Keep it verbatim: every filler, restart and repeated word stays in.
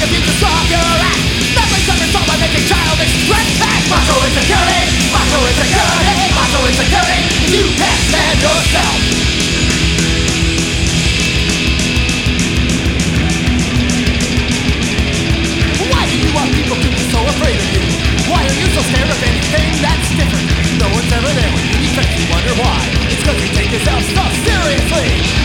the future strong your act. Nothing's ever solved by making childish threats. Macho insecurity, macho insecurity, macho insecurity. You can't stand yourself. Why do you want people to be so afraid of you? Why are you so scared of anything that's different? No one's ever there when you need friends, you wonder why. It's cause you take yourself so seriously.